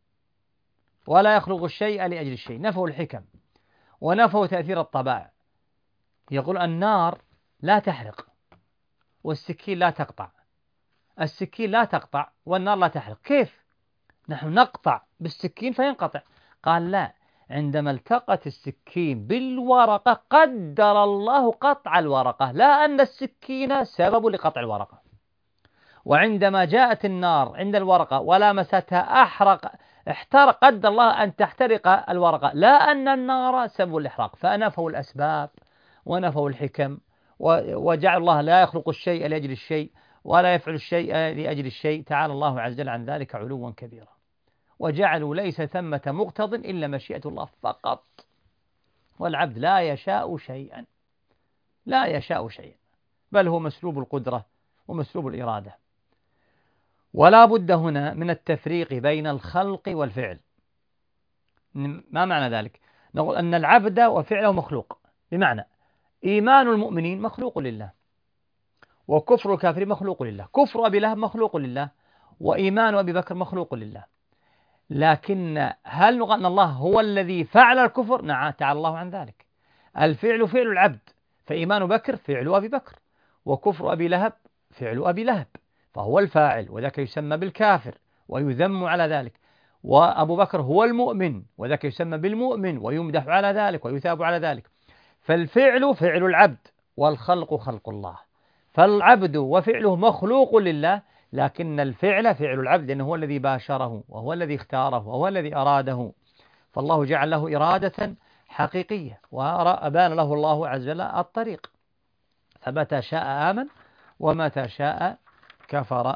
ولا يخلق الشيء لأجل الشيء، نفوا الحكم ونفوا تأثير الطبائع. يقول النار لا تحرق والسكين لا تقطع، السكين لا تقطع والنار لا تحرق، كيف؟ نحن نقطع بالسكين فينقطع. قال لا، عندما التقت السكين بالورقة قدر الله قطع الورقة، لا أن السكين سبب لقطع الورقة. وعندما جاءت النار عند الورقة ولامستها أحرق احترق، قدر الله أن تحترق الورقة، لا أن النار سبب الإحراق. فنفوا الأسباب ونفوا الحكم، وجعل الله لا يخلق الشيء لأجل الشيء ولا يفعل الشيء لأجل الشيء، تعالى الله عز وجل عن ذلك علوا كبيرا. وجعلوا ليس ثمة مقتض إلا مشيئة الله فقط، والعبد لا يشاء شيئا، لا يشاء شيئا، بل هو مسلوب القدرة ومسلوب الإرادة. ولا بد هنا من التفريق بين الخلق والفعل. ما معنى ذلك؟ نقول أن العبد وفعله مخلوق، بمعنى إيمان المؤمنين مخلوق لله، وكفر الكافرين مخلوق لله، كفر أبي لهب مخلوق لله، وإيمان أبي بكر مخلوق لله. لكن هل نقول أن الله هو الذي فعل الكفر؟ نعم، تعالى الله عن ذلك. الفعل فعل العبد، فإيمان بكر فعل أبي بكر، وكفر أبي لهب فعل أبي لهب، فهو الفاعل وذاك يسمى بالكافر ويذم على ذلك. وأبو بكر هو المؤمن وذاك يسمى بالمؤمن ويمدح على ذلك ويثاب على ذلك. فالفعل فعل العبد والخلق خلق الله، فالعبد وفعله مخلوق لله، لكن الفعل فعل العبد لأنه هو الذي باشره وهو الذي اختاره وهو الذي أراده. فالله جعل له إرادة حقيقية وأبان له الله عز وجل الطريق، فمتى شاء آمن ومتى شاء كفر.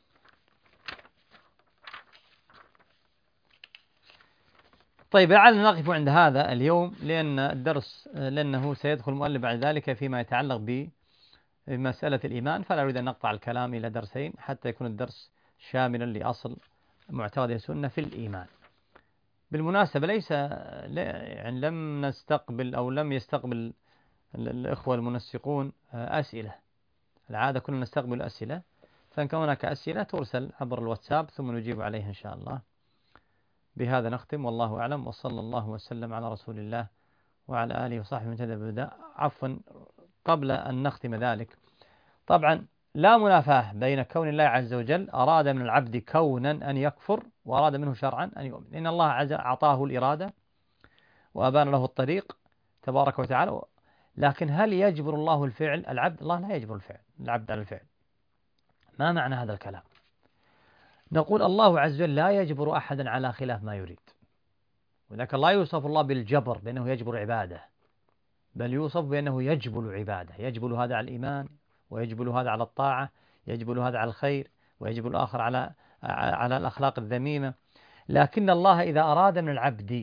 طيب لعلنا نقف عند هذا اليوم، لأن الدرس لأنه سيدخل المؤلف بعد ذلك فيما يتعلق بمسألة الإيمان، فلا أريد أن نقطع الكلام إلى درسين حتى يكون الدرس شاملا لأصل معتقد السنة في الإيمان. بالمناسبة ليس يعني لم نستقبل أو لم يستقبل الإخوة المنسقون أسئلة، العادة كنا نستقبل أسئلة، فإن كان هناك أسئلة ترسل عبر الواتساب ثم نجيب عليها إن شاء الله. بهذا نختم، والله أعلم، وصلى الله وسلم على رسول الله وعلى آله وصحبه من تدى ببداء. عفوا قبل أن نختم ذلك، طبعا لا منافاة بين كون الله عز وجل أراد من العبد كونا أن يكفر وأراد منه شرعا أن يؤمن، إن الله عز وجل أعطاه الإرادة وأبان له الطريق تبارك وتعالى، لكن هل يجبر الله الفعل العبد؟ الله لا يجبر الفعل العبد على الفعل. ما معنى هذا الكلام؟ نقول الله عز وجل لا يجبر أحدا على خلاف ما يريد، ولكن لا يوصف الله بالجبر بأنه يجبر عباده، بل يوصف بأنه يجبل عباده، يجبل هذا على الإيمان، ويجبل هذا على الطاعة، يجبل هذا على الخير، ويجبل الآخر على على الأخلاق الذميمة. لكن الله إذا أراد من العبد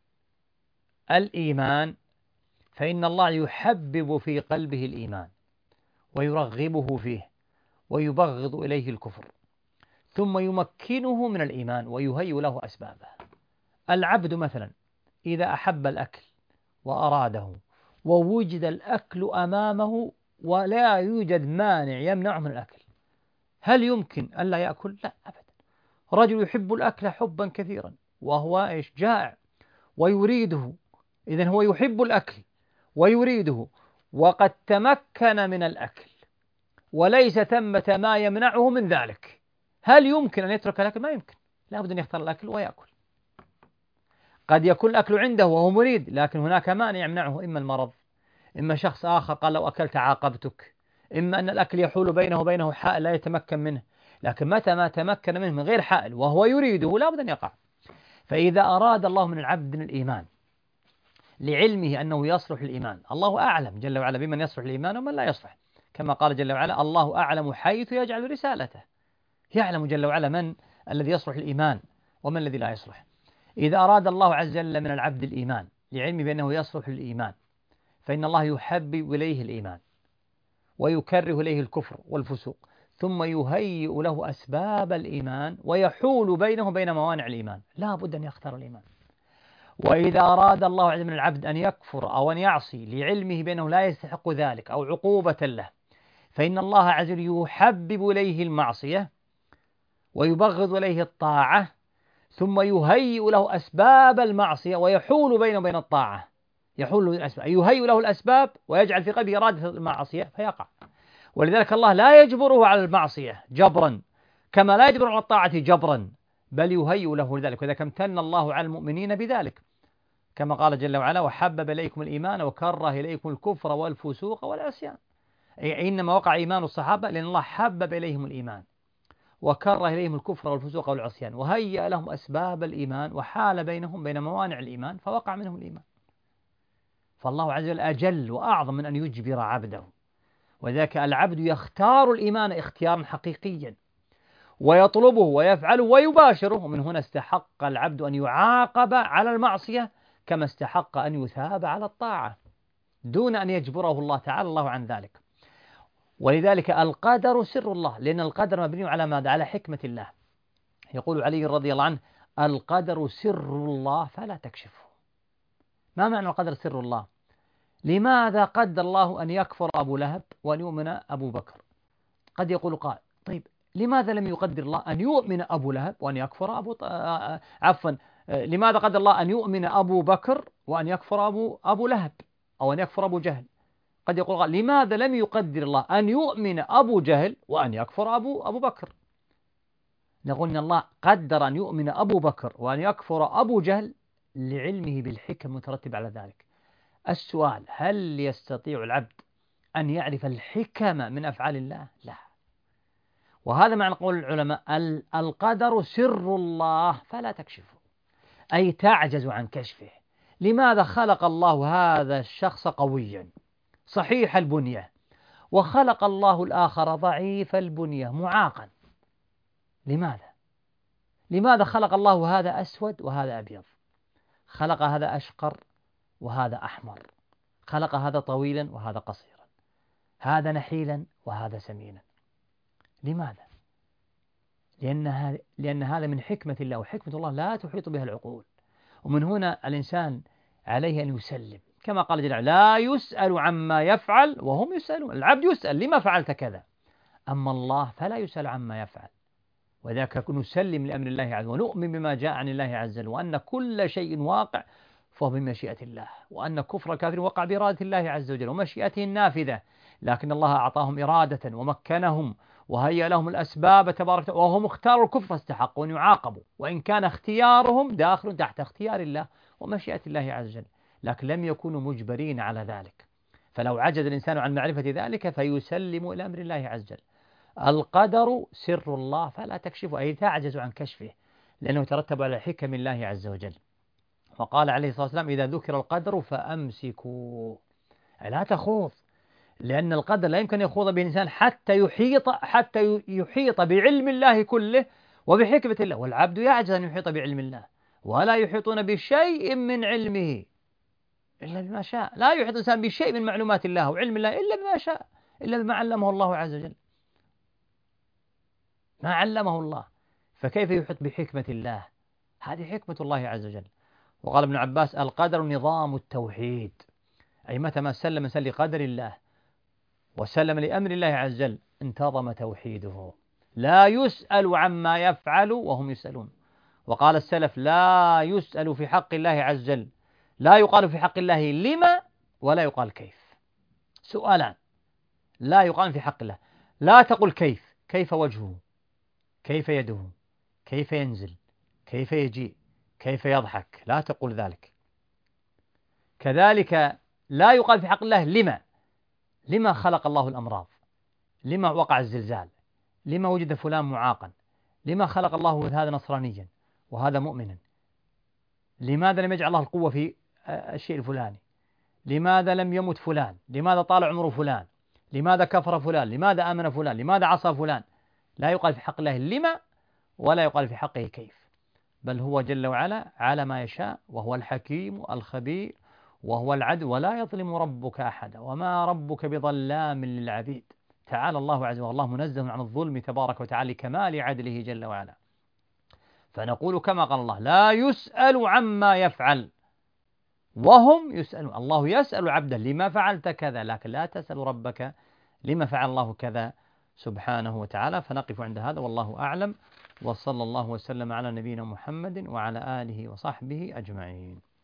الإيمان فإن الله يحبب في قلبه الإيمان ويرغبه فيه ويبغض إليه الكفر، ثم يمكنه من الإيمان ويهيئ له أسبابه. العبد مثلا إذا أحب الأكل وأراده ووجد الأكل أمامه ولا يوجد مانع يمنعه من الأكل، هل يمكن ألا يأكل؟ لا أبدا. رجل يحب الأكل حبا كثيرا وهو إيش؟ جائع ويريده، إذن هو يحب الأكل ويريده وقد تمكن من الأكل وليس ثمة ما يمنعه من ذلك، هل يمكن أن يترك الأكل؟ ما يمكن، لا بد أن يختار الأكل ويأكل. قد يكون الأكل عنده وهو مريد لكن هناك مانع يمنعه، إما المرض، إما شخص آخر قال لو أكلت عاقبتك، إما أن الأكل يحول بينه وبينه حائل لا يتمكن منه. لكن متى ما تمكن منه من غير حائل وهو يريده لا بد أن يقع. فإذا أراد الله من العبد الإيمان لعلمه أنه يصلح الإيمان، الله أعلم جل وعلا بمن يصلح الإيمان ومن لا يصلح، كما قال جل وعلا الله أعلم حيث يجعل رسالته، يعلم جل وعلا من الذي يصلح الإيمان ومن الذي لا يصلح. إذا أراد الله عز وجل من العبد الإيمان لعلمه بأنه يصلح الإيمان فإن الله يحبب إليه الإيمان ويكره إليه الكفر والفسوق، ثم يهيئ له أسباب الإيمان ويحول بينه وبين موانع الإيمان، لا بد أن يختار الإيمان. وإذا أراد الله عز وجل من العبد أن يكفر أو أن يعصي لعلمه بأنه لا يستحق ذلك أو عقوبة له فإن الله عز وجل يحبب إليه المعصية ويبغض إليه الطاعة، ثم يهيئ له أسباب المعصية ويحول بينه وبين الطاعة، يحول له الأسباب، يهيئ له الأسباب ويجعل في قلبه إرادة المعصية فيقع. ولذلك الله لا يجبره على المعصية جبرا كما لا يجبر على الطاعة جبرا، بل يهيئ له ذلك. وذلك امتن الله على المؤمنين بذلك كما قال جل وعلا وحبب إليكم الإيمان وكره إليكم الكفر والفسوق والعصيان. أي إنما وقع إيمان الصحابة لأن الله حبب إليهم الإيمان وكره إليهم الكفر والفسوق والعصيان وهيأ لهم أسباب الإيمان وحال بينهم بين موانع الإيمان فوقع منهم الإيمان. فالله عز وجل أجل وأعظم من أن يجبر عبده، وذاك العبد يختار الإيمان اختيارا حقيقيا ويطلبه ويفعله ويباشره، ومن هنا استحق العبد أن يعاقب على المعصية كما استحق أن يثاب على الطاعة دون أن يجبره الله تعالى الله عن ذلك. ولذلك القدر سر الله، لأن القدر مبني على ماذا؟ على حكمة الله. يقول علي رضي الله عنه القدر سر الله فلا تكشفه. ما معنى القدر سر الله؟ لماذا قدر الله أن يكفر أبو لهب وأن يؤمن أبو بكر؟ قد يقول قائل طيب لماذا لم يقدر الله أن يؤمن أبو لهب وأن يكفر أبو ط... عفوا لماذا قدر الله أن يؤمن أبو بكر وأن يكفر أبو أبو لهب أو أن يكفر أبو جهل؟ قد يقول قائل لماذا لم يقدر الله أن يؤمن أبو جهل وأن يكفر أبو أبو بكر؟ نقول إن الله قدر أن يؤمن أبو بكر وأن يكفر أبو جهل لعلمه بالحكم المترتب على ذلك. السؤال هل يستطيع العبد أن يعرف الحكم من أفعال الله؟ لا. وهذا معنى قول العلماء القدر سر الله فلا تكشفه، أي تعجز عن كشفه. لماذا خلق الله هذا الشخص قويا صحيح البنية وخلق الله الآخر ضعيف البنية معاقا؟ لماذا؟ لماذا خلق الله هذا أسود وهذا أبيض؟ خلق هذا أشقر وهذا أحمر، خلق هذا طويلا وهذا قصيرا، هذا نحيلا وهذا سمينا. لماذا؟ لأن هذا لأن هذا من حكمة الله، وحكمة الله لا تحيط بها العقول. ومن هنا الإنسان عليه أن يسلم كما قال جل وعلا لا يسأل عما يفعل وهم يسألون. العبد يسأل لما فعلت كذا، أما الله فلا يسأل عما يفعل. وذاك نسلم لأمر الله عز وجل ونؤمن بما جاء عن الله عز وجل وأن كل شيء واقع فهو بمشيئة الله، وأن كفر الكافرين وقع بإرادة الله عز وجل ومشيئته النافذة، لكن الله أعطاهم إرادة ومكنهم وهيأ لهم الأسباب تبارك وهم اختاروا الكفر فاستحقوا أن يعاقبوا، وإن كان اختيارهم داخل تحت اختيار الله ومشيئة الله عز وجل، لكن لم يكونوا مجبرين على ذلك. فلو عجز الإنسان عن معرفة ذلك فيسلم إلى أمر الله عز وجل. القدر سر الله فلا تكشفه، أي تعجز عن كشفه، لأنه يترتب على حكم الله عز وجل. وقال عليه الصلاة والسلام: إذا ذكر القدر فأمسكوا، لا تخوض، لأن القدر لا يمكن يخوض به الإنسان حتى يحيط حتى يحيط بعلم الله كله وبحكمة الله، والعبد يعجز أن يحيط بعلم الله، ولا يحيطون بشيء من علمه إلا بما شاء. لا يحيط الإنسان بشيء من معلومات الله وعلم الله إلا بما شاء، إلا بما علمه الله عز وجل، ما علمه الله، فكيف يحيط بحكمة الله؟ هذه حكمة الله عز وجل. وقال ابن عباس: القدر نظام التوحيد، أي متى ما سلم الإنسان لقدر الله وسلم لأمر الله عز وجل انتظم توحيده، لا يسأل عما يفعل وهم يسألون. وقال السلف: لا يسأل في حق الله عز وجل، لا يقال في حق الله لما ولا يقال كيف، سؤالان لا يقال في حق الله. لا تقل كيف، كيف وجهه، كيف يده، كيف ينزل، كيف يجيء، كيف يضحك، لا تقول ذلك. كذلك لا يقال في حق الله لما، لما خلق الله الأمراض، لما وقع الزلزال، لما وجد فلان معاقا، لما خلق الله هذا نصرانيا وهذا مؤمنا، لماذا لم يجعل الله القوة في الشيء الفلاني، لماذا لم يمت فلان، لماذا طال عمر فلان، لماذا كفر فلان، لماذا آمن فلان، لماذا عصى فلان. لا يقال في حق الله لما ولا يقال في حقه كيف، بل هو جل وعلا على ما يشاء، وهو الحكيم الخبير وهو العدل، ولا يظلم ربك أحدا وما ربك بظلام للعبيد. تعالى الله عز وجل، الله منزه عن الظلم تبارك وتعالى لكمال عدله جل وعلا. فنقول كما قال الله: لا يسأل عما يفعل وهم يسألون. الله يسأل عبده: لما فعلت كذا، لكن لا تسأل ربك لما فعل الله كذا سبحانه وتعالى. فنقف عند هذا والله أعلم، وصلى الله وسلم على نبينا محمد وعلى آله وصحبه أجمعين.